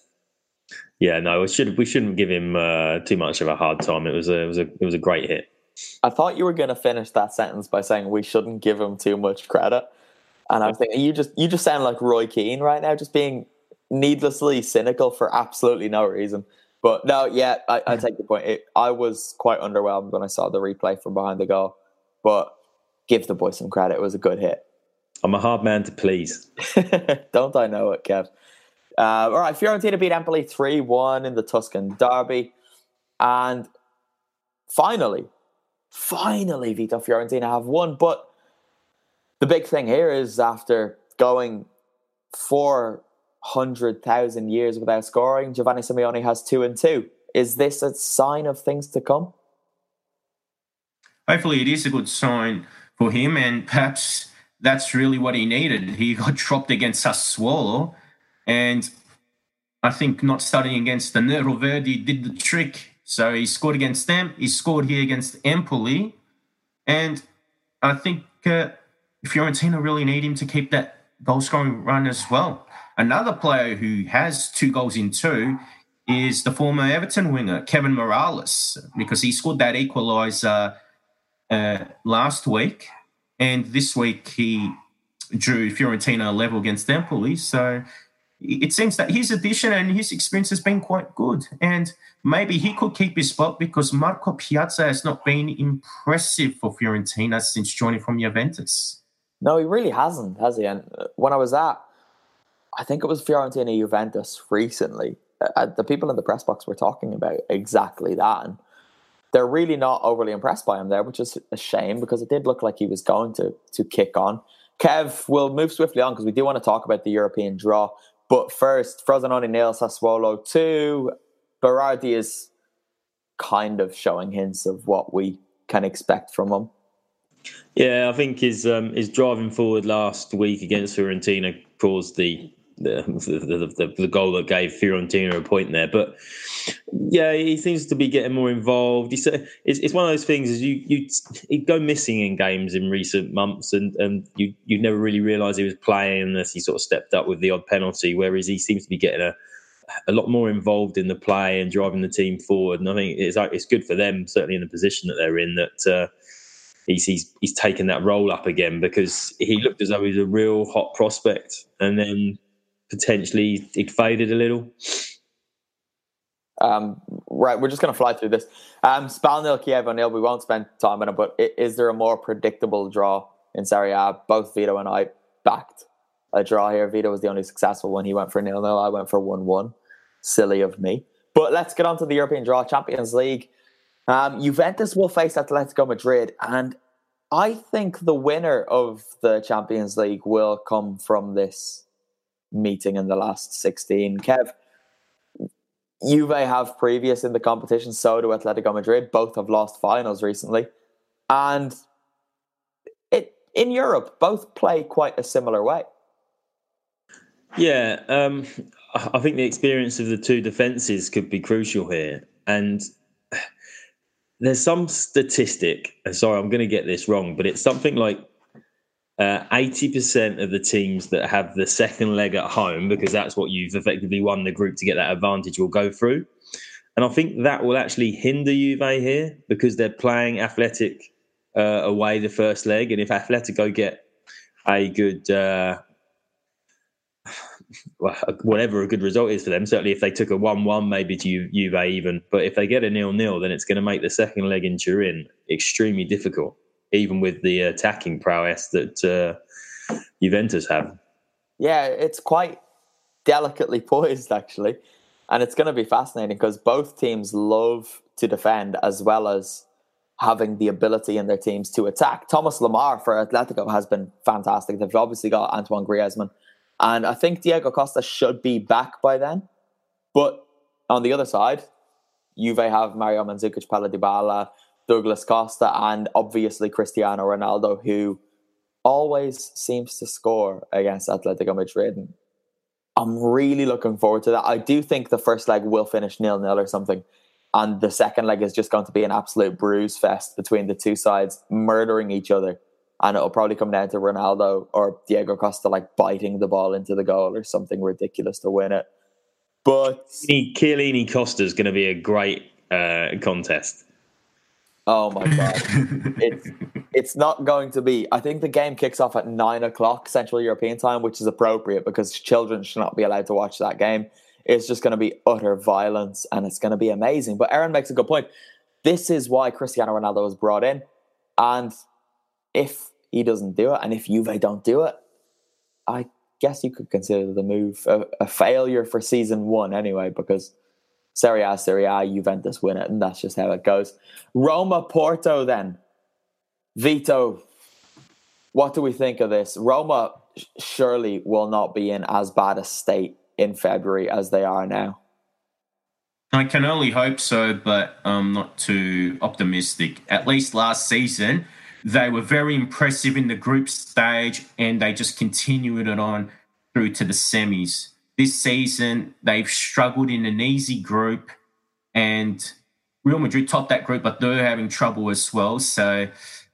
we shouldn't give him too much of a hard time. It was a great hit. I thought you were going to finish that sentence by saying we shouldn't give him too much credit, and I was thinking you just sound like Roy Keane right now, just being needlessly cynical for absolutely no reason. But no, yeah, I take the point. I was quite underwhelmed when I saw the replay from behind the goal, but give the boy some credit. It was a good hit. I'm a hard man to please. Don't I know it, Kev? All right, Fiorentina beat Empoli 3-1 in the Tuscan derby. And finally, Vito Fiorentina have won. But the big thing here is after going 400,000 years without scoring, Giovanni Simeone has 2-2. Is this a sign of things to come? Hopefully it is a good sign for him, and perhaps that's really what he needed. He got dropped against Sassuolo, and I think not starting against the Nero Verdi did the trick. So he scored against them. He scored here against Empoli. And I think Fiorentina really need him to keep that goal-scoring run as well. Another player who has 2 goals in 2 is the former Everton winger, Kevin Morales, because he scored that equaliser last week. And this week he drew Fiorentina level against Empoli. So it seems that his addition and his experience has been quite good. And maybe he could keep his spot because Marco Piazza has not been impressive for Fiorentina since joining from Juventus. No, he really hasn't, has he? And when I was at, I think it was Fiorentina Juventus recently, the people in the press box were talking about exactly that. And they're really not overly impressed by him there, which is a shame because it did look like he was going to kick on. Kev, we'll move swiftly on because we do want to talk about the European draw. But first, Frosinone 0, Sassuolo 2. Berardi is kind of showing hints of what we can expect from him. Yeah, I think his driving forward last week against Fiorentina caused the goal that gave Fiorentina a point there. But yeah, he seems to be getting more involved. It's one of those things is he'd go missing in games in recent months, and you never really realise he was playing unless he sort of stepped up with the odd penalty. Whereas he seems to be getting a lot more involved in the play and driving the team forward. And I think it's good for them, certainly in the position that they're in, that he's taken that role up again, because he looked as though he was a real hot prospect, and then potentially it faded a little. Right, we're just going to fly through this. Spal 0, Chievo 0. We won't spend time on it, but is there a more predictable draw in Serie A? Both Vito and I backed a draw here. Vito was the only successful one. He went for 0-0. I went for 1-1. Silly of me. But let's get on to the European draw. Champions League. Juventus will face Atletico Madrid, and I think the winner of the Champions League will come from this meeting in the last 16. Kev, Juve have previous in the competition, so do Atletico Madrid. Both have lost finals recently. And in Europe, both play quite a similar way. Yeah, I think the experience of the two defences could be crucial here. And there's some statistic, sorry, I'm going to get this wrong, but it's something like 80% of the teams that have the second leg at home, because that's what you've effectively won the group to get that advantage, will go through. And I think that will actually hinder Juve here, because they're playing Athletic away the first leg. And if Atletico get a good, whatever a good result is for them, certainly if they took a 1-1 maybe to Juve even, but if they get a 0-0, then it's going to make the second leg in Turin extremely difficult, even with the attacking prowess that Juventus have. Yeah, it's quite delicately poised, actually. And it's going to be fascinating because both teams love to defend as well as having the ability in their teams to attack. Thomas Lemar for Atletico has been fantastic. They've obviously got Antoine Griezmann. And I think Diego Costa should be back by then. But on the other side, Juve have Mario Mandzukic, Paulo Dybala, Douglas Costa, and obviously Cristiano Ronaldo, who always seems to score against Atletico Madrid. And I'm really looking forward to that. I do think the first leg will finish 0-0 or something. And the second leg is just going to be an absolute bruise fest between the two sides, murdering each other. And it'll probably come down to Ronaldo or Diego Costa like biting the ball into the goal or something ridiculous to win it. But Chiellini Costa is going to be a great contest. Oh my God. It's not going to be. I think the game kicks off at 9:00 Central European time, which is appropriate because children should not be allowed to watch that game. It's just going to be utter violence and it's going to be amazing. But Aaron makes a good point. This is why Cristiano Ronaldo was brought in. And if he doesn't do it, and if Juve don't do it, I guess you could consider the move a failure for season one anyway, because Serie A, Juventus win it, and that's just how it goes. Roma, Porto then. Vito, what do we think of this? Roma surely will not be in as bad a state in February as they are now. I can only hope so, but I'm not too optimistic. At least last season, they were very impressive in the group stage, and they just continued it on through to the semis. This season, they've struggled in an easy group, and Real Madrid topped that group, but they're having trouble as well. So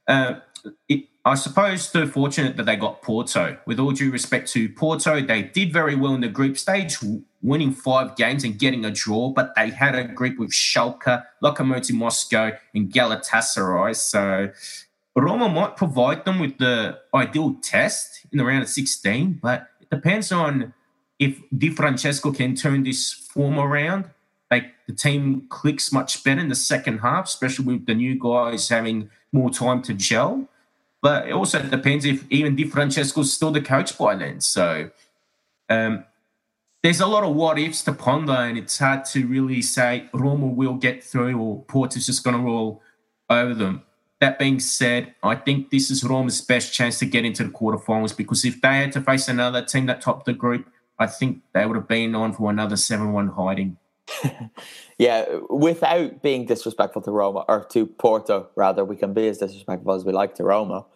I suppose they're fortunate that they got Porto. With all due respect to Porto, they did very well in the group stage, winning 5 games and getting a draw, but they had a group with Schalke, Lokomotiv Moscow, and Galatasaray. So Roma might provide them with the ideal test in the round of 16, but it depends on if Di Francesco can turn this form around. Like, the team clicks much better in the second half, especially with the new guys having more time to gel. But it also depends if even Di Francesco's still the coach by then. So there's a lot of what-ifs to ponder, and it's hard to really say Roma will get through or Porto's just going to roll over them. That being said, I think this is Roma's best chance to get into the quarterfinals, because if they had to face another team that topped the group, I think they would have been on for another 7-1 hiding. Yeah, without being disrespectful to Roma, or to Porto, rather, we can be as disrespectful as we like to Roma.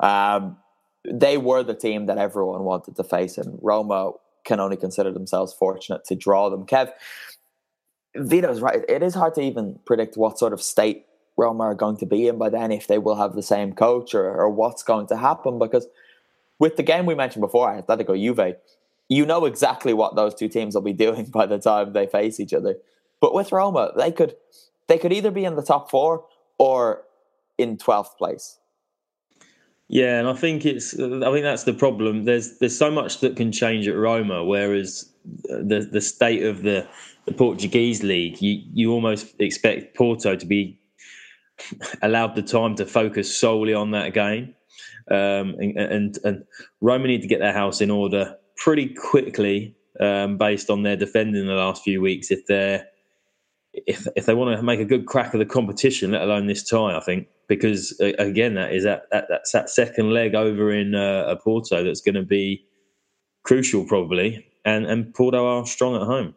They were the team that everyone wanted to face, and Roma can only consider themselves fortunate to draw them. Kev, Vito's right. It is hard to even predict what sort of state Roma are going to be in by then, if they will have the same coach or what's going to happen, because with the game we mentioned before, Atletico Juve, you know exactly what those two teams will be doing by the time they face each other. But with Roma, they could either be in the top 4 or in 12th place. Yeah, and I think that's the problem. There's so much that can change at Roma, whereas the state of the Portuguese league, you almost expect Porto to be allowed the time to focus solely on that game, and Roma need to get their house in order pretty quickly, based on their defending the last few weeks, if they want to make a good crack of the competition, let alone this tie, I think, because again, that's that second leg over in Porto that's going to be crucial probably, and Porto are strong at home.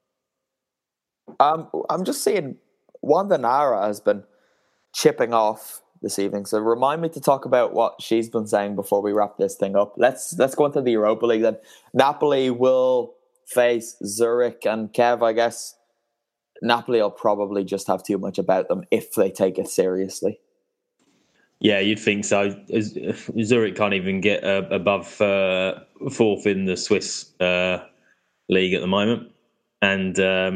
I'm just seeing Wanda Nara has been chipping off this evening, so remind me to talk about what she's been saying before we wrap this thing up. Let's go into the Europa League then. Napoli will face Zurich, and Kev, I guess Napoli will probably just have too much about them if they take it seriously. Yeah, you'd think so. Zurich can't even get above 4th in the Swiss league at the moment, and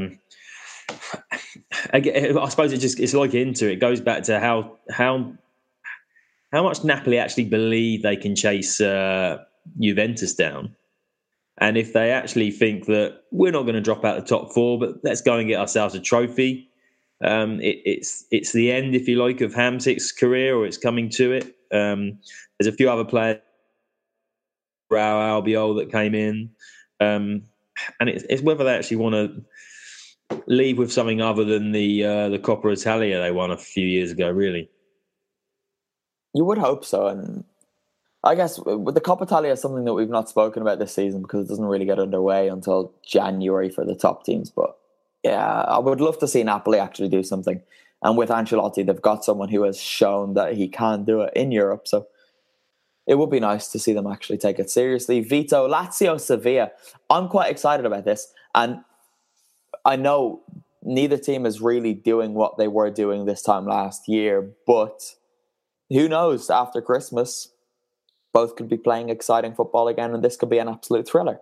I suppose it's like Inter. It goes back to how much Napoli actually believe they can chase Juventus down. And if they actually think that we're not going to drop out the top 4, but let's go and get ourselves a trophy, it's the end, if you like, of Hamsik's career, or it's coming to it. There's a few other players, Raul Albiol, that came in, and it's whether they actually want to leave with something other than the Coppa Italia they won a few years ago, really. You would hope so, and I guess with the Coppa Italia is something that we've not spoken about this season because it doesn't really get underway until January for the top teams. But yeah, I would love to see Napoli actually do something. And with Ancelotti, they've got someone who has shown that he can do it in Europe. So it would be nice to see them actually take it seriously. Vito, Lazio, Sevilla. I'm quite excited about this. And I know neither team is really doing what they were doing this time last year. But who knows, after Christmas, both could be playing exciting football again, and this could be an absolute thriller.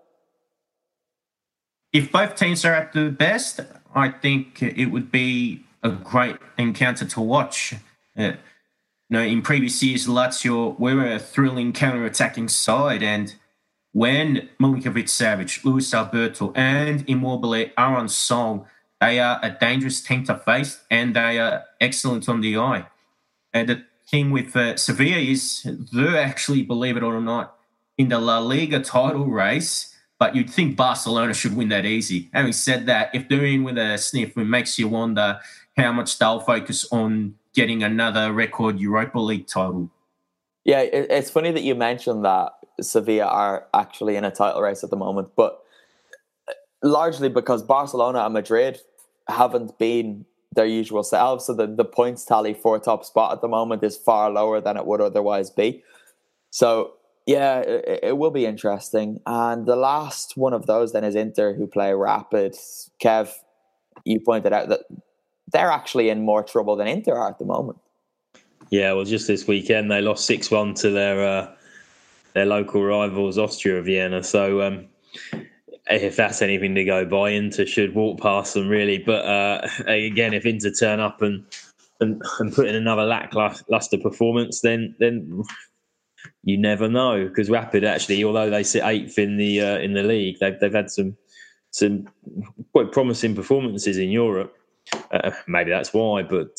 If both teams are at their best, I think it would be a great encounter to watch. In previous years, Lazio were a thrilling counter-attacking side, and when Milinkovic-Savic, Luis Alberto, and Immobile are on song, they are a dangerous team to face, and they are excellent on the eye. And the thing with Sevilla is they're actually, believe it or not, in the La Liga title race, but you'd think Barcelona should win that easy. Having said that, if they're in with a sniff, it makes you wonder how much they'll focus on getting another record Europa League title. Yeah, it's funny that you mentioned that Sevilla are actually in a title race at the moment, but largely because Barcelona and Madrid haven't been their usual selves, so the points tally for top spot at the moment is far lower than it would otherwise be. So, yeah, it will be interesting. And the last one of those then is Inter, who play Rapid. Kev, you pointed out that they're actually in more trouble than Inter are at the moment. Yeah, well, just this weekend they lost 6-1 to their local rivals, Austria Vienna. So if that's anything to go by, Inter should walk past them, really. But again, if Inter turn up and put in another lackluster performance, then you never know. Because Rapid actually, although they sit 8th in the league, they've had some quite promising performances in Europe. Maybe that's why, but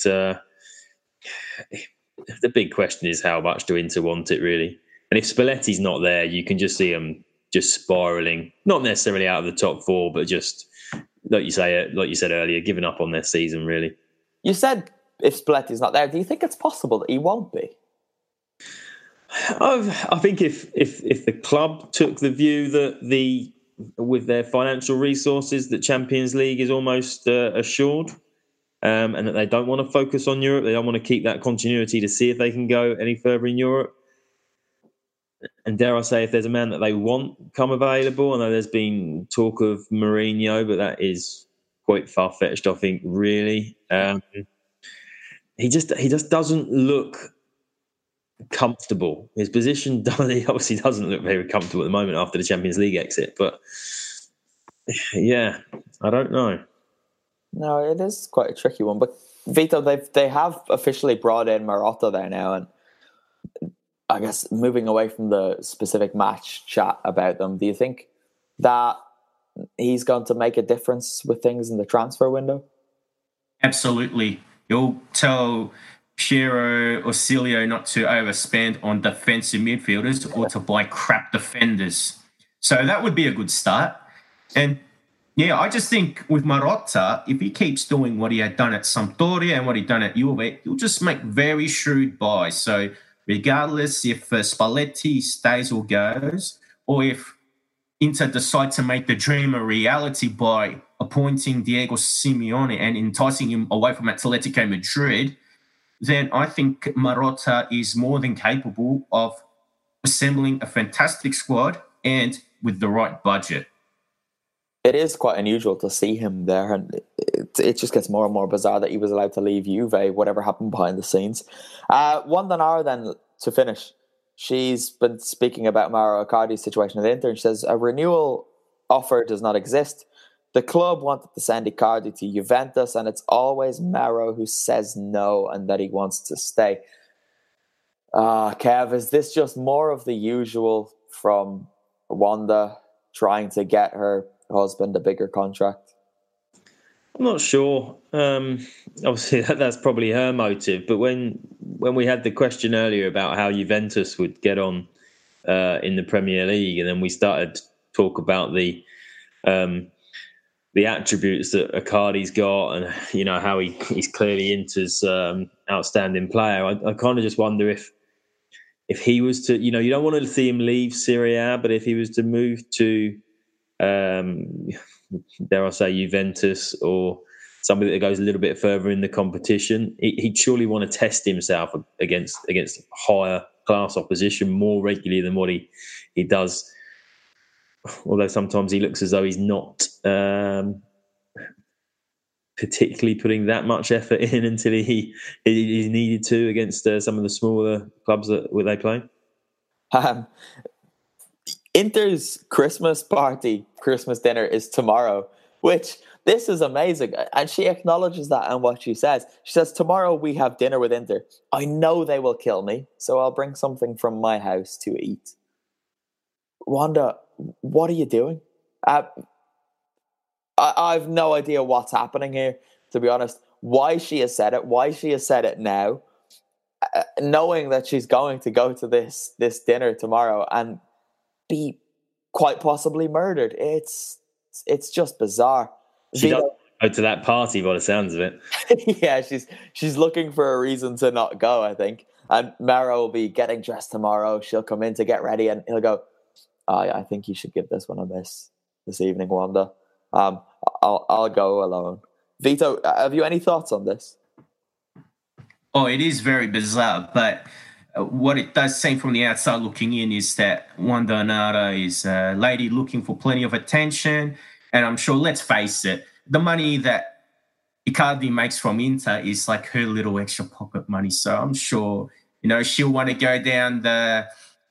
the big question is how much do Inter want it, really? And if Spalletti's not there, you can just see them just spiralling, not necessarily out of the top 4, but just like you said earlier, giving up on their season, really. You said if Spalletti's not there, do you think it's possible that he won't be? I think if the club took the view that with their financial resources, that Champions League is almost assured, and that they don't want to focus on Europe, they don't want to keep that continuity to see if they can go any further in Europe. And dare I say, if there's a man that they want come available, I know there's been talk of Mourinho, but that is quite far-fetched, I think, really. He just doesn't look comfortable. His position, he obviously doesn't look very comfortable at the moment after the Champions League exit. But yeah, I don't know. No, it is quite a tricky one. But Vito, they have officially brought in Marotta there now, and I guess moving away from the specific match chat about them, do you think that he's going to make a difference with things in the transfer window? Absolutely. You'll tell Piero or Cilio not to overspend on defensive midfielders or to buy crap defenders. So that would be a good start. And yeah, I just think with Marotta, if he keeps doing what he had done at Sampdoria and what he'd done at Juve, he'll just make very shrewd buys. So regardless if Spalletti stays or goes, or if Inter decide to make the dream a reality by appointing Diego Simeone and enticing him away from Atletico Madrid, then I think Marotta is more than capable of assembling a fantastic squad and with the right budget. It is quite unusual to see him there, and it just gets more and more bizarre that he was allowed to leave Juve, whatever happened behind the scenes. Wanda Nara, then, to finish, she's been speaking about Mauro Icardi's situation at Inter, and she says, a renewal offer does not exist. The club wanted to send Icardi to Juventus, and it's always Mauro who says no and that he wants to stay. Kev, is this just more of the usual from Wanda trying to get her husband a bigger contract? I'm not sure. Obviously, that's probably her motive. But when we had the question earlier about how Juventus would get on in the Premier League, and then we started to talk about the attributes that Icardi's got, and how he's clearly Inter's outstanding player, I kind of just wonder if he was to, you don't want to see him leave Serie A, but if he was to move to dare I say Juventus or somebody that goes a little bit further in the competition, he'd surely want to test himself against higher class opposition more regularly than what he does. Although sometimes he looks as though he's not particularly putting that much effort in until he's needed to against some of the smaller clubs that they play. Inter's Christmas dinner is tomorrow, which this is amazing. And she acknowledges that in what she says. She says, tomorrow we have dinner with Inter. I know they will kill me, so I'll bring something from my house to eat. Wanda, what are you doing? I've no idea what's happening here, to be honest. Why she has said it now, knowing that she's going to go to this dinner tomorrow. And be quite possibly murdered. It's just bizarre. She does go to that party by the sounds of it. Yeah, she's looking for a reason to not go, I think. And Mara will be getting dressed tomorrow. She'll come in to get ready, and he'll go, I think you should give this one a miss this evening, Wanda. I'll go alone. Vito, have you any thoughts on this? Oh, it is very bizarre, but what it does seem from the outside looking in is that Wanda Nara is a lady looking for plenty of attention. And I'm sure, let's face it, the money that Icardi makes from Inter is like her little extra pocket money. So I'm sure, she'll want to go down the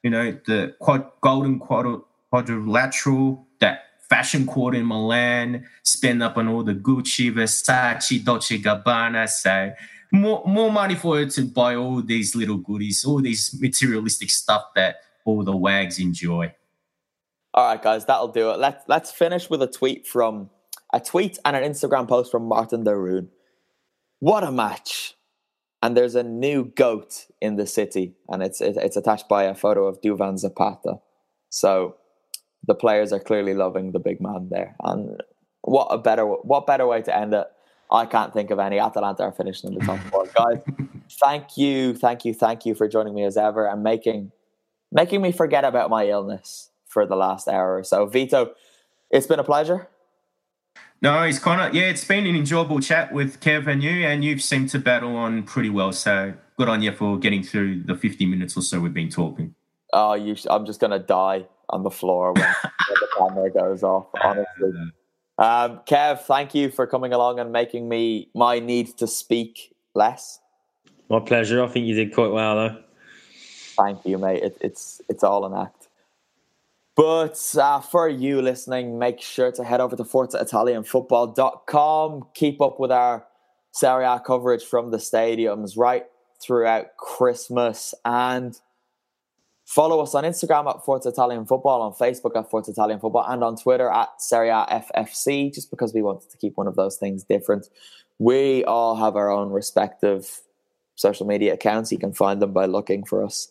golden quadrilateral, that fashion quarter in Milan, spend up on all the Gucci, Versace, Dolce Gabbana. So more money for her to buy all these little goodies, all these materialistic stuff that all the wags enjoy. All right, guys, that'll do it. Let's finish with a tweet and an Instagram post from Martin de Roon. What a match! And there's a new goat in the city, and it's attached by a photo of Duvan Zapata. So the players are clearly loving the big man there. And what better way to end it? I can't think of any. Atalanta are finishing in the top four. Guys, thank you for joining me as ever and making me forget about my illness for the last hour or so. Vito, it's been a pleasure. No, it's Connor. Yeah, it's been an enjoyable chat with Kev and you, and you've seemed to battle on pretty well. So good on you for getting through the 50 minutes or so we've been talking. Oh, I'm just going to die on the floor when the camera goes off, honestly. Kev, thank you for coming along and making my need to speak less. My pleasure. I think you did quite well, though. Thank you, mate. It's all an act. But for you listening, make sure to head over to ForzaItalianFootball.com. Keep up with our Serie A coverage from the stadiums right throughout Christmas. And follow us on Instagram at Forza Italian Football, on Facebook at Forza Italian Football, and on Twitter at Serie A FFC, just because we wanted to keep one of those things different. We all have our own respective social media accounts. You can find them by looking for us.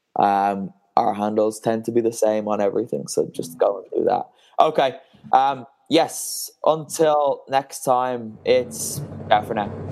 Our handles tend to be the same on everything, so just go and do that. Okay. Yes, until next time, it's ciao for now.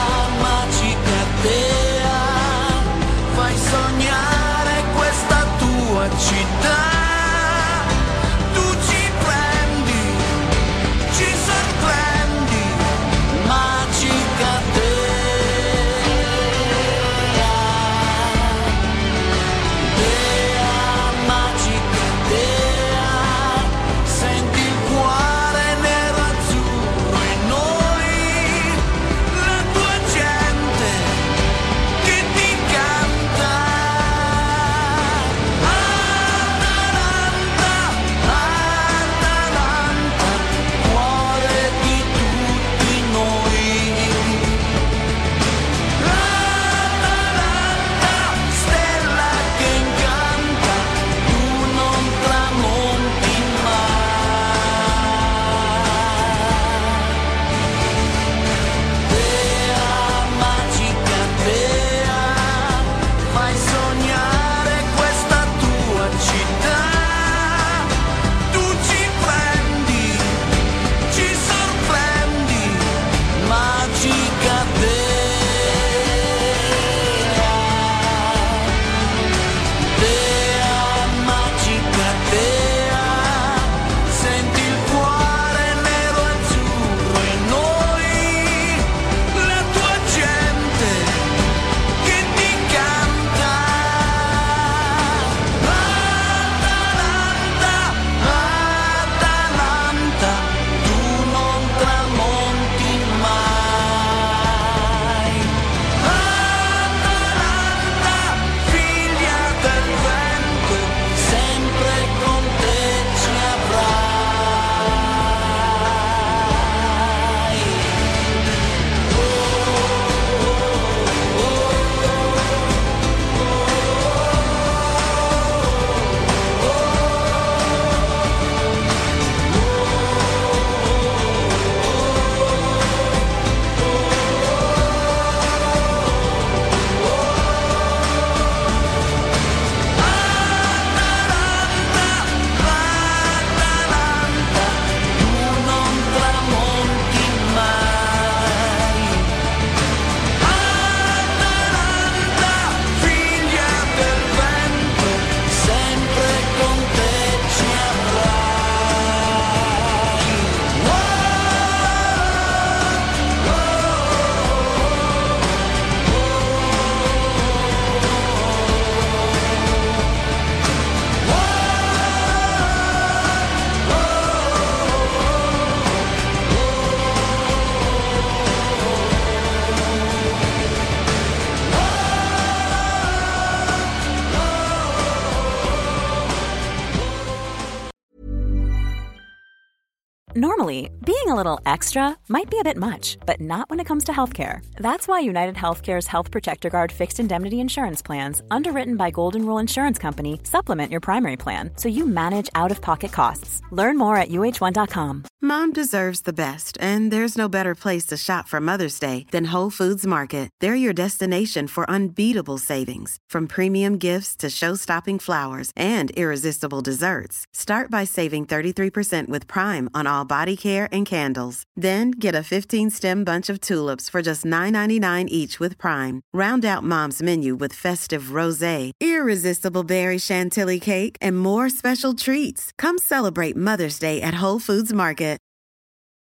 Fai sognare questa tua Normally, being a little extra might be a bit much, but not when it comes to healthcare. That's why United Healthcare's Health Protector Guard fixed indemnity insurance plans, underwritten by Golden Rule Insurance Company, supplement your primary plan so you manage out-of-pocket costs. Learn more at uh1.com. Mom deserves the best, and there's no better place to shop for Mother's Day than Whole Foods Market. They're your destination for unbeatable savings, from premium gifts to show-stopping flowers and irresistible desserts. Start by saving 33% with Prime on all body care and candles. Then get a 15-stem bunch of tulips for just $9.99 each with Prime. Round out Mom's menu with festive rosé, irresistible berry chantilly cake, and more special treats. Come celebrate Mother's Day at Whole Foods Market.